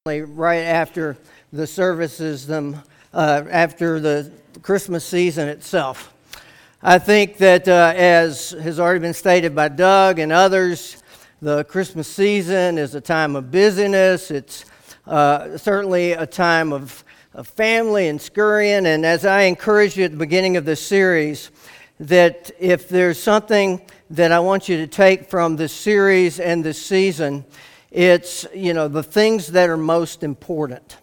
Right after the services, after the Christmas season itself. I think that as has already been stated by Doug and others, the Christmas season is a time of busyness. It's certainly a time of family and scurrying. And as I encouraged you at the beginning of this series, that if there's something that I want you to take from this series and this season, it's, the things that are most important.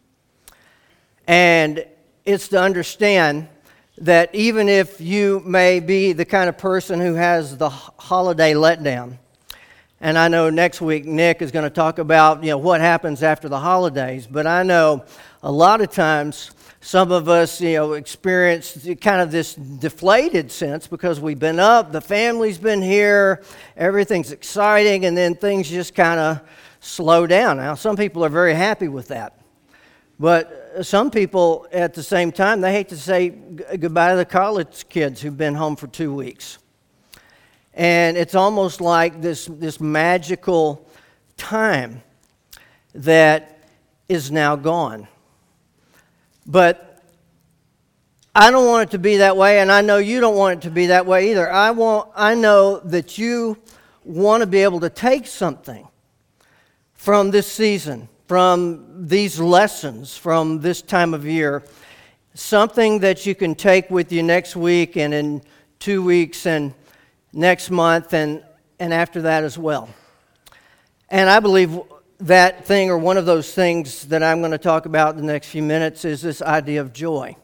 And it's to understand that even if you may be the kind of person who has the holiday letdown, and I know next week Nick is going to talk about, what happens after the holidays, but I know a lot of times some of us, experience kind of this deflated sense because we've been up, the family's been here, everything's exciting, and then things just kind of slow down. Now, some people are very happy with that. But some people, at the same time, they hate to say goodbye to the college kids who've been home for 2 weeks. And it's almost like this magical time that is now gone. But I don't want it to be that way, and I know you don't want it to be that way either. I know that you want to be able to take something from this season, from these lessons, from this time of year, something that you can take with you next week and in 2 weeks and next month and after that as well. And I believe that thing, or one of those things that I'm going to talk about in the next few minutes, is this idea of joy.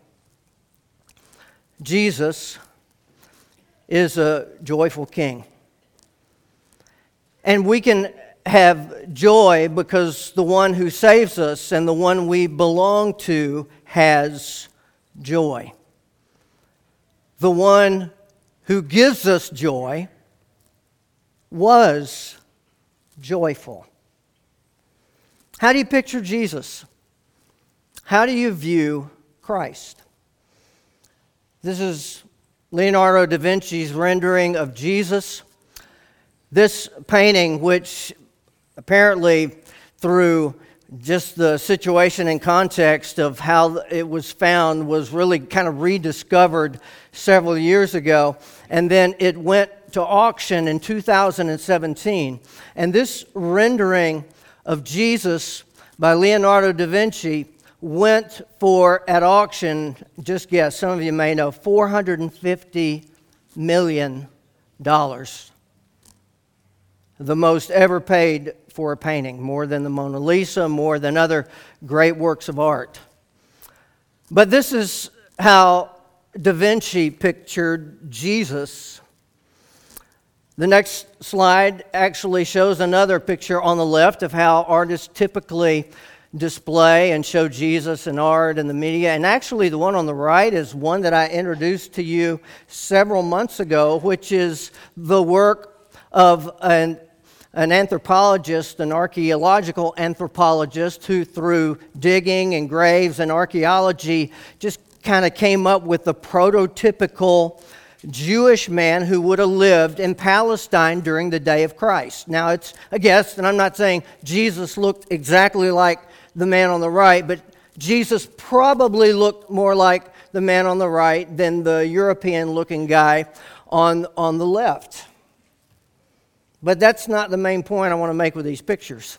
Jesus is a joyful King. And we can have joy because the one who saves us and the one we belong to has joy. The one who gives us joy was joyful. How do you picture Jesus? How do you view Christ? This is Leonardo da Vinci's rendering of Jesus. This painting, which apparently through just the situation and context of how it was found, was really kind of rediscovered several years ago. And then it went to auction in 2017. And this rendering of Jesus by Leonardo da Vinci went for, at auction, just guess, some of you may know, $450 million. The most ever paid for a painting, more than the Mona Lisa, more than other great works of art. But this is how Da Vinci pictured Jesus. The next slide actually shows another picture on the left of how artists typically display and show Jesus in art and the media. And actually the one on the right is one that I introduced to you several months ago, which is the work of an anthropologist, an archaeological anthropologist, who through digging and graves and archaeology just kind of came up with the prototypical Jewish man who would have lived in Palestine during the day of Christ. Now, it's a guess, and I'm not saying Jesus looked exactly like the man on the right, but Jesus probably looked more like the man on the right than the European-looking guy on the left. But that's not the main point I want to make with these pictures.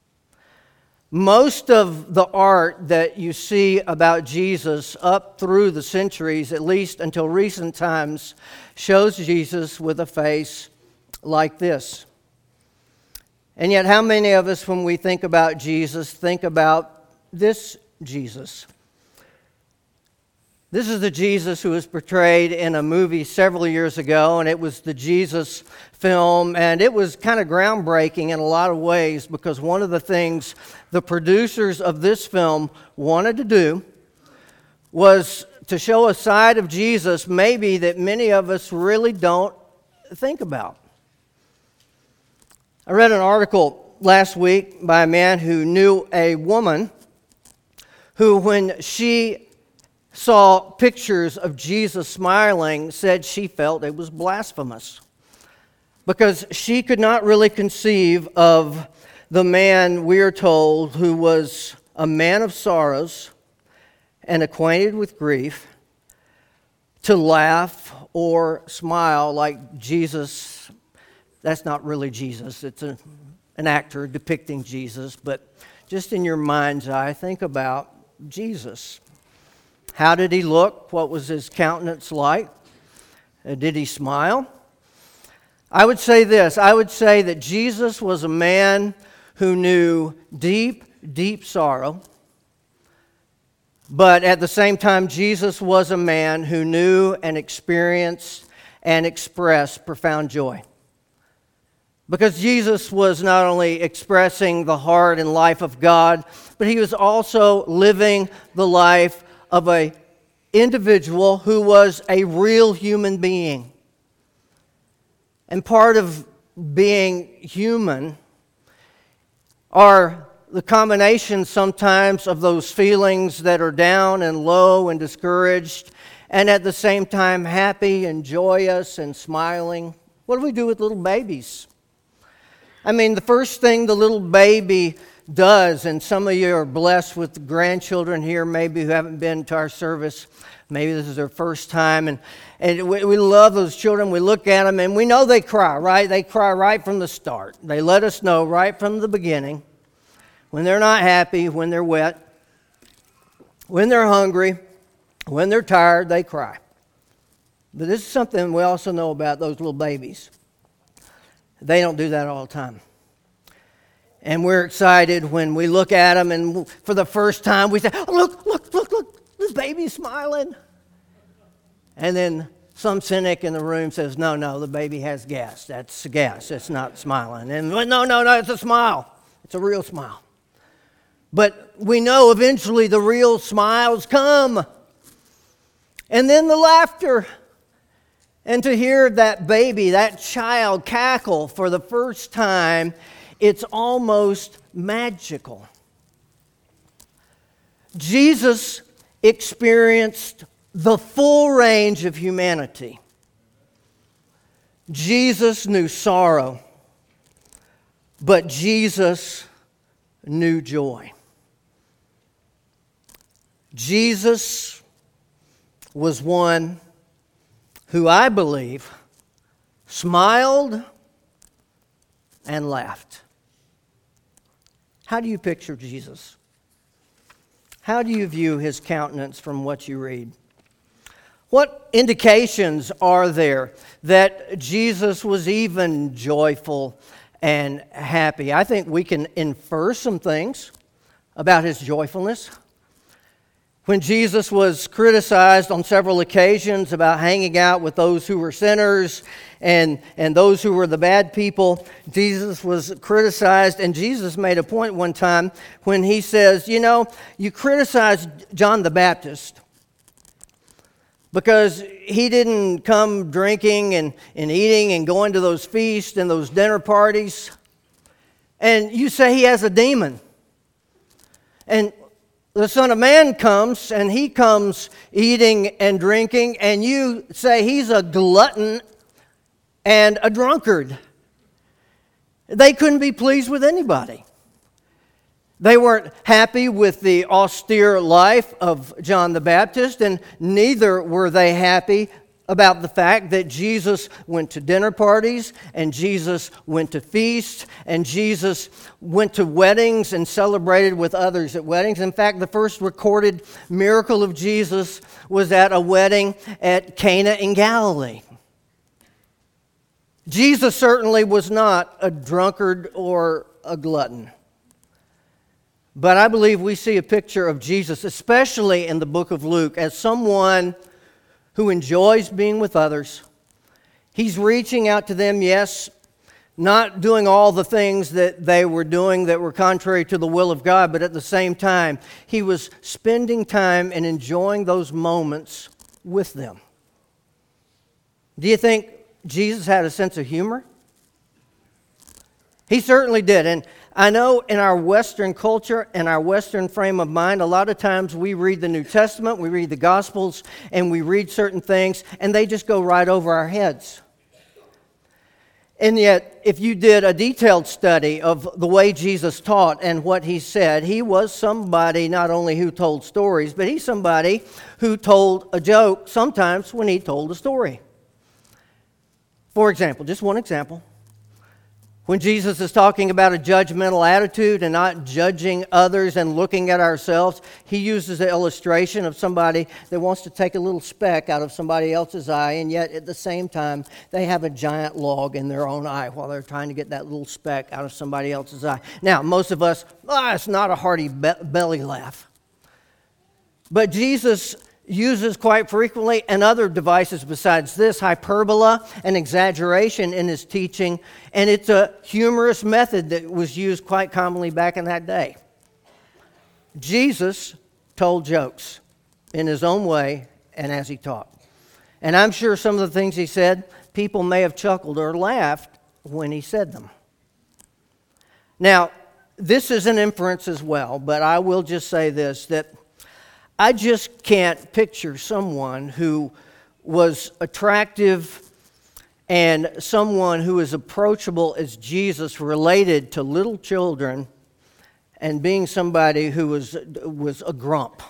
Most of the art that you see about Jesus up through the centuries, at least until recent times, shows Jesus with a face like this. And yet, how many of us, when we think about Jesus, think about this Jesus? This is the Jesus who was portrayed in a movie several years ago, and it was the Jesus film, and it was kind of groundbreaking in a lot of ways because one of the things the producers of this film wanted to do was to show a side of Jesus maybe that many of us really don't think about. I read an article last week by a man who knew a woman who, when she saw pictures of Jesus smiling, said she felt it was blasphemous because she could not really conceive of the man, we are told, who was a man of sorrows and acquainted with grief, to laugh or smile like Jesus. That's not really Jesus. It's an actor depicting Jesus, but just in your mind's eye, think about Jesus. How did he look? What was his countenance like? Did he smile? I would say this. I would say that Jesus was a man who knew deep, deep sorrow. But at the same time, Jesus was a man who knew and experienced and expressed profound joy. Because Jesus was not only expressing the heart and life of God, but he was also living the life of an individual who was a real human being. And part of being human are the combination sometimes of those feelings that are down and low and discouraged, and at the same time happy and joyous and smiling. What do we do with little babies? I mean, the first thing the little baby does, and some of you are blessed with grandchildren here, maybe who haven't been to our service. Maybe this is their first time, and we love those children. We look at them, and we know they cry, right? They cry right from the start. They let us know right from the beginning when they're not happy, when they're wet, when they're hungry, when they're tired, they cry. But this is something we also know about those little babies. They don't do that all the time. And we're excited when we look at them, and for the first time we say, oh, look, this baby's smiling. And then some cynic in the room says, no, the baby has gas. That's gas. It's not smiling. And no, it's a smile. It's a real smile. But we know eventually the real smiles come. And then the laughter. And to hear that baby, that child cackle for the first time, it's almost magical. Jesus experienced the full range of humanity. Jesus knew sorrow, but Jesus knew joy. Jesus was one who I believe smiled and laughed. How do you picture Jesus? How do you view his countenance from what you read? What indications are there that Jesus was even joyful and happy? I think we can infer some things about his joyfulness. When Jesus was criticized on several occasions about hanging out with those who were sinners and those who were the bad people, Jesus was criticized, and Jesus made a point one time when he says, you criticized John the Baptist because he didn't come drinking and eating and going to those feasts and those dinner parties, and you say he has a demon. And the Son of Man comes, and he comes eating and drinking, and you say he's a glutton and a drunkard. They couldn't be pleased with anybody. They weren't happy with the austere life of John the Baptist, and neither were they happy about the fact that Jesus went to dinner parties, and Jesus went to feasts, and Jesus went to weddings and celebrated with others at weddings. In fact, the first recorded miracle of Jesus was at a wedding at Cana in Galilee. Jesus certainly was not a drunkard or a glutton. But I believe we see a picture of Jesus, especially in the book of Luke, as someone who enjoys being with others. He's reaching out to them, yes, not doing all the things that they were doing that were contrary to the will of God, but at the same time, he was spending time and enjoying those moments with them. Do you think Jesus had a sense of humor? He certainly did. And I know in our Western culture and our Western frame of mind, a lot of times we read the New Testament, we read the Gospels, and we read certain things, and they just go right over our heads. And yet, if you did a detailed study of the way Jesus taught and what he said, he was somebody not only who told stories, but he's somebody who told a joke sometimes when he told a story. For example, just one example. When Jesus is talking about a judgmental attitude and not judging others and looking at ourselves, he uses the illustration of somebody that wants to take a little speck out of somebody else's eye, and yet at the same time, they have a giant log in their own eye while they're trying to get that little speck out of somebody else's eye. Now, most of us, it's not a hearty belly laugh. But Jesus uses quite frequently, and other devices besides this, hyperbola and exaggeration in his teaching, and it's a humorous method that was used quite commonly back in that day. Jesus told jokes in his own way and as he taught. And I'm sure some of the things he said, people may have chuckled or laughed when he said them. Now, this is an inference as well, but I will just say this, that I just can't picture someone who was attractive and someone who is approachable as Jesus related to little children and being somebody who was a grump.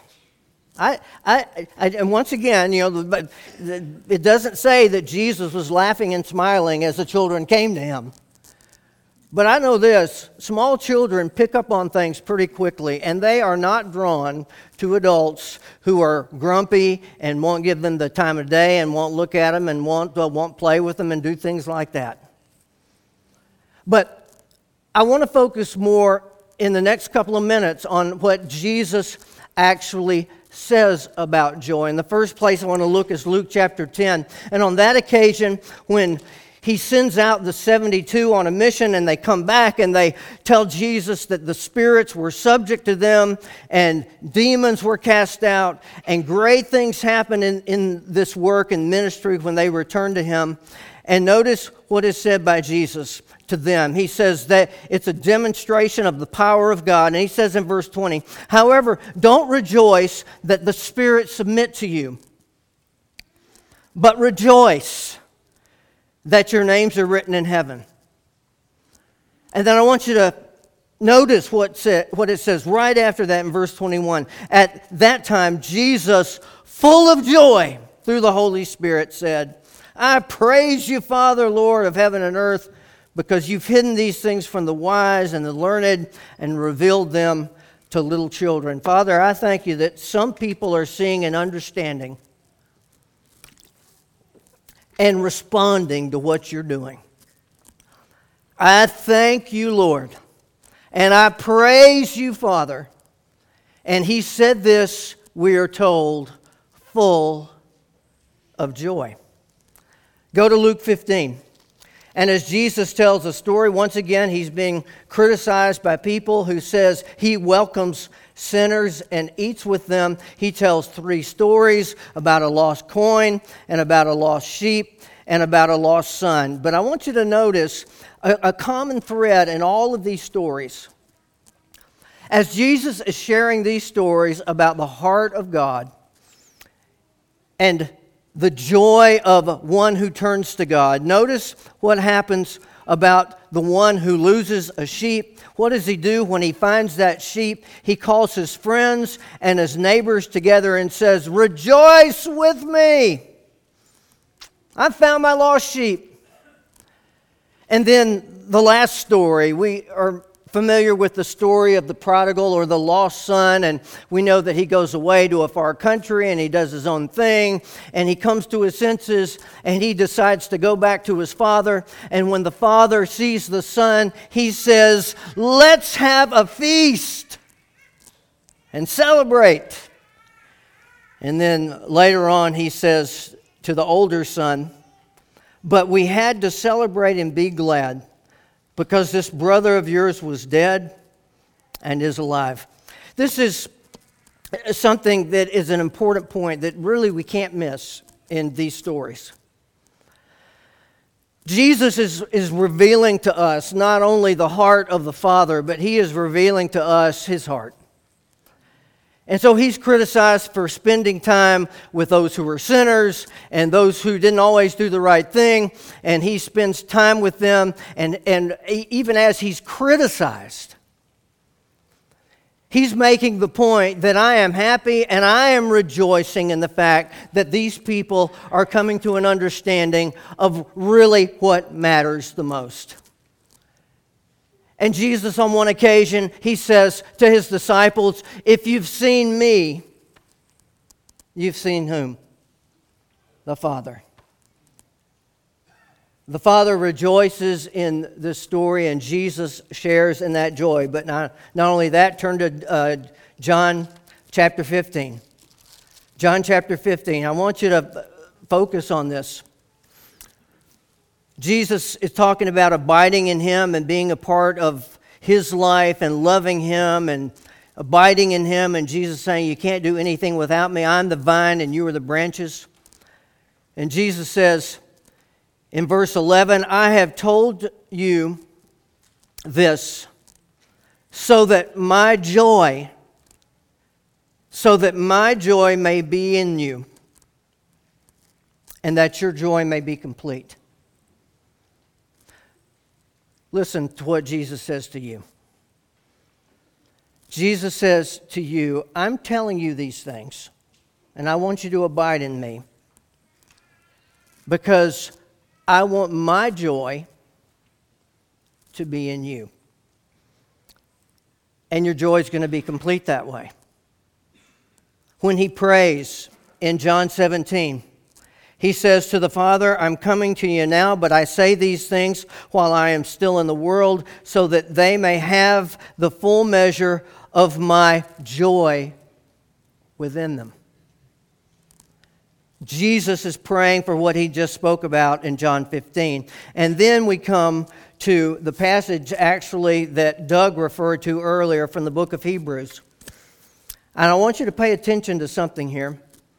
And once again, it doesn't say that Jesus was laughing and smiling as the children came to him. But I know this, small children pick up on things pretty quickly, and they are not drawn to adults who are grumpy and won't give them the time of day and won't look at them and won't play with them and do things like that. But I want to focus more in the next couple of minutes on what Jesus actually says about joy. In the first place I want to look is Luke chapter 10. And on that occasion, when he sends out the 72 on a mission, and they come back and they tell Jesus that the spirits were subject to them and demons were cast out, and great things happen in this work and ministry when they return to him. And notice what is said by Jesus to them. He says that it's a demonstration of the power of God. And he says in verse 20, "However, don't rejoice that the spirits submit to you, but rejoice that your names are written in heaven." And then I want you to notice what it says right after that in verse 21. "At that time, Jesus, full of joy through the Holy Spirit, said, 'I praise you, Father, Lord of heaven and earth, because you've hidden these things from the wise and the learned and revealed them to little children.'" Father, I thank you that some people are seeing and understanding and responding to what you're doing. I thank you, Lord, and I praise you, Father. And he said this, we are told, full of joy. Go to Luke 15. And as Jesus tells a story, once again, he's being criticized by people who says he welcomes sinners and eats with them. He tells 3 stories about a lost coin and about a lost sheep and about a lost son. But I want you to notice a common thread in all of these stories. As Jesus is sharing these stories about the heart of God and the joy of one who turns to God, notice what happens about the one who loses a sheep. What does he do when he finds that sheep? He calls his friends and his neighbors together and says, "Rejoice with me! I found my lost sheep." And then the last story, we are familiar with the story of the prodigal or the lost son, and we know that he goes away to a far country and he does his own thing, and he comes to his senses and he decides to go back to his father. And when the father sees the son, he says, "Let's have a feast and celebrate." And then later on he says to the older son, "But we had to celebrate and be glad, because this brother of yours was dead and is alive." This is something that is an important point that really we can't miss in these stories. Jesus is revealing to us not only the heart of the Father, but he is revealing to us his heart. And so he's criticized for spending time with those who were sinners and those who didn't always do the right thing. And he spends time with them. And even as he's criticized, he's making the point that I am happy and I am rejoicing in the fact that these people are coming to an understanding of really what matters the most. And Jesus, on one occasion, he says to his disciples, if you've seen me, you've seen whom? The Father. The Father rejoices in this story, and Jesus shares in that joy. But not only that, turn to John chapter 15. John chapter 15. I want you to focus on this. Jesus is talking about abiding in Him and being a part of His life and loving Him and abiding in Him. And Jesus saying, you can't do anything without me. I'm the vine and you are the branches. And Jesus says in verse 11, I have told you this so that my joy may be in you and that your joy may be complete. Listen to what Jesus says to you. Jesus says to you, I'm telling you these things, and I want you to abide in me because I want my joy to be in you. And your joy is going to be complete that way. When he prays in John 17, he says to the Father, I'm coming to you now, but I say these things while I am still in the world, so that they may have the full measure of my joy within them. Jesus is praying for what he just spoke about in John 15. And then we come to the passage actually that Doug referred to earlier from the book of Hebrews. And I want you to pay attention to something here.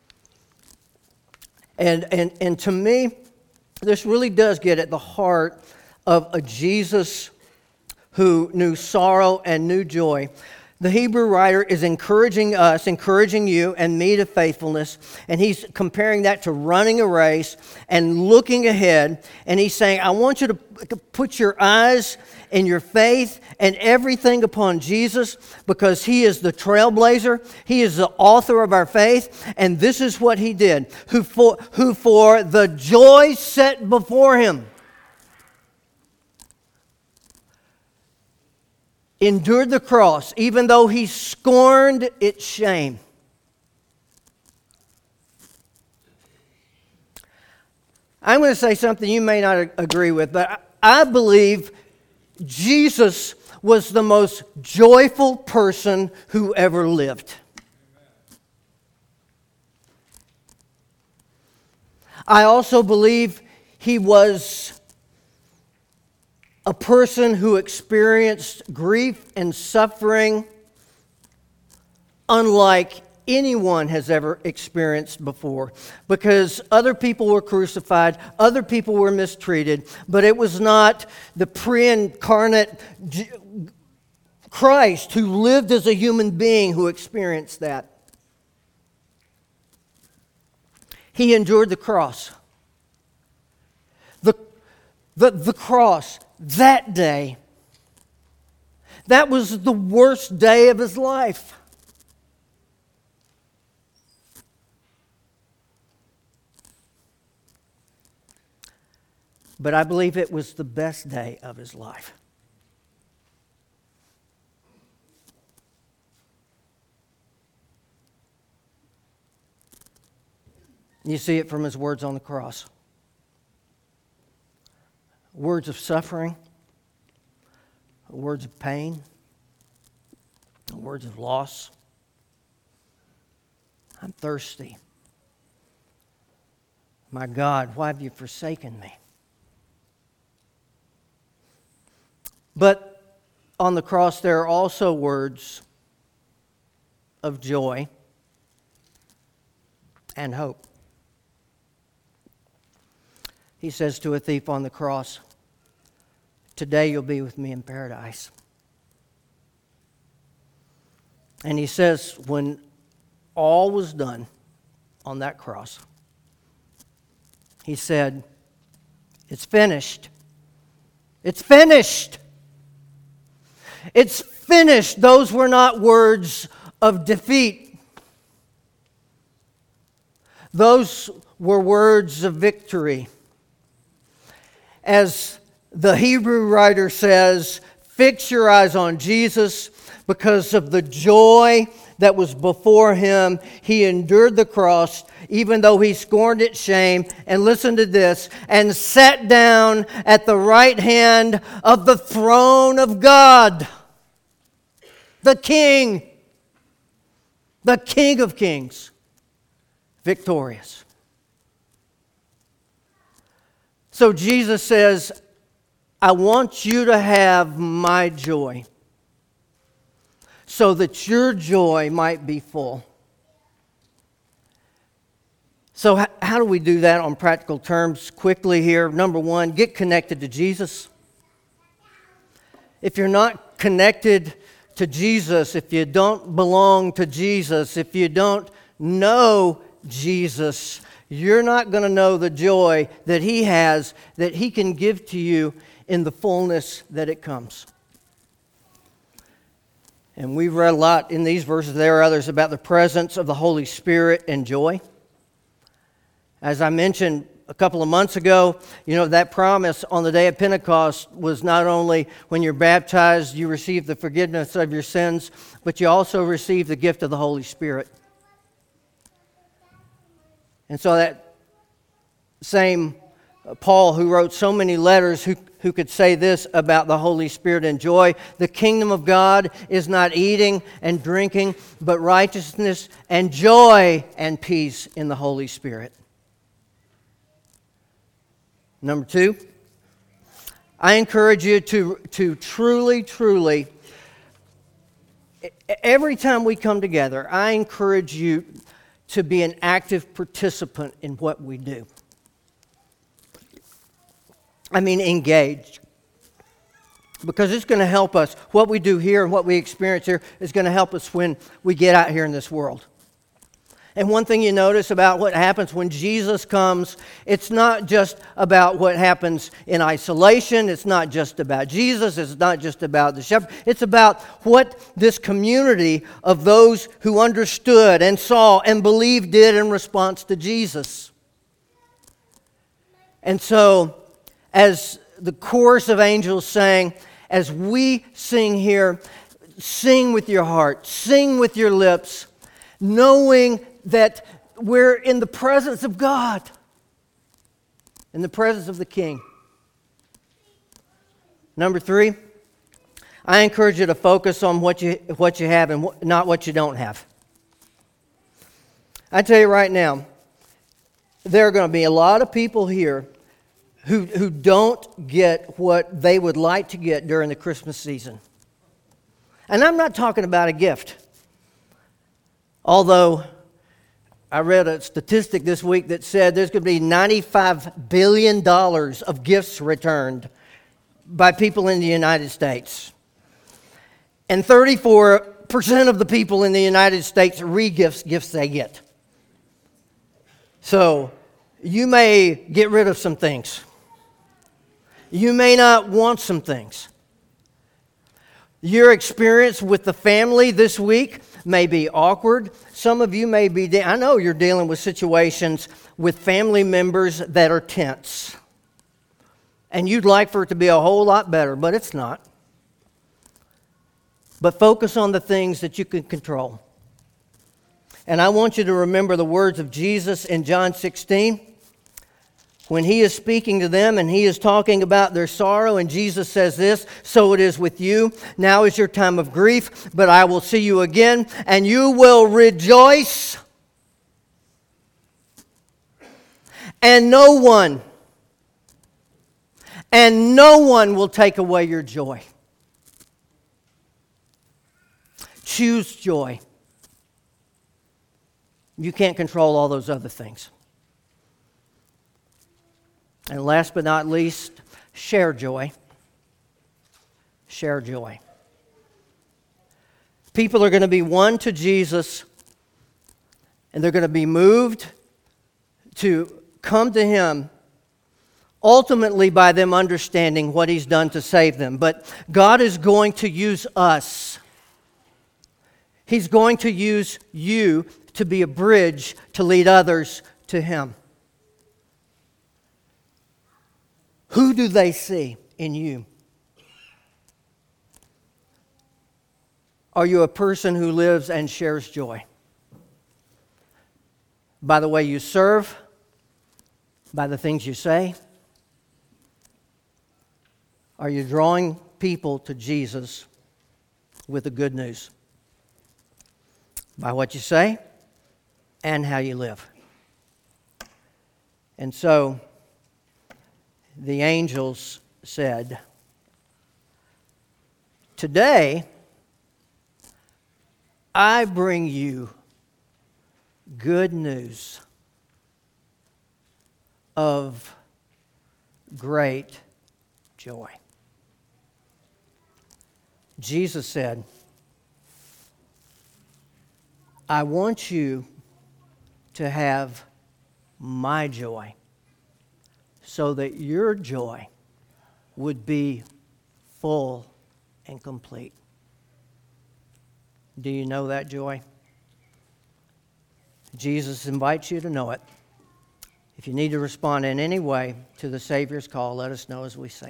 And to me, this really does get at the heart of a Jesus who knew sorrow and knew joy. The Hebrew writer is encouraging us, encouraging you and me to faithfulness, and he's comparing that to running a race and looking ahead, and he's saying, I want you to put your eyes and your faith and everything upon Jesus because he is the trailblazer, he is the author of our faith, and this is what he did, who for the joy set before him endured the cross, even though he scorned its shame. I'm going to say something you may not agree with, but I believe Jesus was the most joyful person who ever lived. I also believe he was a person who experienced grief and suffering unlike anyone has ever experienced before, because other people were crucified, other people were mistreated, but it was not the pre-incarnate Christ who lived as a human being who experienced that. He endured the cross. The cross, that day, that was the worst day of his life. But I believe it was the best day of his life. You see it from his words on the cross. Words of suffering, words of pain, words of loss. I'm thirsty. My God, why have you forsaken me? But on the cross there are also words of joy and hope. He says to a thief on the cross, today you'll be with me in paradise. And he says, when all was done on that cross, he said, "It's finished. It's finished. It's finished." Those were not words of defeat. Those were words of victory. As the Hebrew writer says, "Fix your eyes on Jesus. Because of the joy that was before him, he endured the cross, even though he scorned its shame." And listen to this, "and sat down at the right hand of the throne of God." The King of Kings, victorious. So Jesus says, "I want you to have my joy, so that your joy might be full." So how do we do that on practical terms? Quickly here. Number one, get connected to Jesus. If you're not connected to Jesus, if you don't belong to Jesus, if you don't know Jesus, you're not going to know the joy that He has, that He can give to you in the fullness that it comes. And we've read a lot in these verses, there are others, about the presence of the Holy Spirit and joy. As I mentioned a couple of months ago, that promise on the day of Pentecost was not only when you're baptized, you receive the forgiveness of your sins, but you also receive the gift of the Holy Spirit. And so that same Paul, who wrote so many letters, who could say this about the Holy Spirit and joy: "The kingdom of God is not eating and drinking, but righteousness and joy and peace in the Holy Spirit." Number two, I encourage you to truly, every time we come together, I encourage you to be an active participant in what we do. I mean, engaged. Because it's going to help us. What we do here and what we experience here is going to help us when we get out here in this world. And one thing you notice about what happens when Jesus comes, it's not just about what happens in isolation. It's not just about Jesus. It's not just about the shepherd. It's about what this community of those who understood and saw and believed did in response to Jesus. And so, as the chorus of angels sang, as we sing here, sing with your heart, sing with your lips, knowing that we're in the presence of God, in the presence of the King. Number three, I encourage you to focus on what you have and not what you don't have. I tell you right now, there are going to be a lot of people here who don't get what they would like to get during the Christmas season. And I'm not talking about a gift. Although I read a statistic this week that said there's going to be $95 billion of gifts returned by people in the United States. And 34% of the people in the United States re-gifts gifts they get. So you may get rid of some things. You may not want some things. Your experience with the family this week may be awkward. Some of you may be, I know you're dealing with situations with family members that are tense. And you'd like for it to be a whole lot better, but it's not. But focus on the things that you can control. And I want you to remember the words of Jesus in John 16. When He is speaking to them and He is talking about their sorrow, and Jesus says this: "So it is with you. Now is your time of grief, but I will see you again, and you will rejoice. And no one will take away your joy." Choose joy. You can't control all those other things. And last but not least, share joy. Share joy. People are going to be won to Jesus And they're going to be moved to come to Him ultimately by them understanding what He's done to save them. But God is going to use us. He's going to use you to be a bridge to lead others to Him. Who do they see in you? Are you a person who lives and shares joy? By the way you serve? By the things you say? Are you drawing people to Jesus with the good news? By what you say and how you live. And so, the angels said, "Today, I bring you good news of great joy." Jesus said, "I want you to have my joy so that your joy would be full and complete." Do you know that joy? Jesus invites you to know it. If you need to respond in any way to the Savior's call, let us know as we sing.